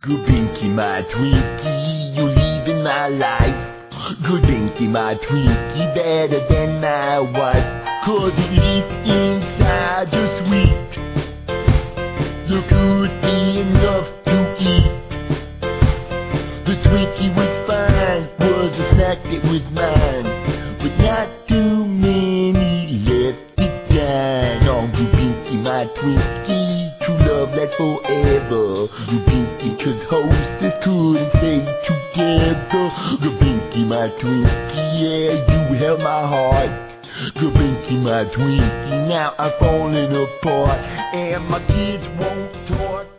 Good Binky, my Twinkie, you're leaving my life. Good Binky, my Twinkie, better than my wife. 'Cause at least inside you're sweet. You're good enough to eat. The Twinkie was fine, was a snack that was mine. But not too many left to dine on. Good Binky, my Twinkie, true love lasts forever. Good Binky, 'cause hostess couldn't stay together. Good Binky, my Twinkie, yeah, you held my heart. Good Binky, my Twinkie, now I'm falling apart, and my kids won't talk.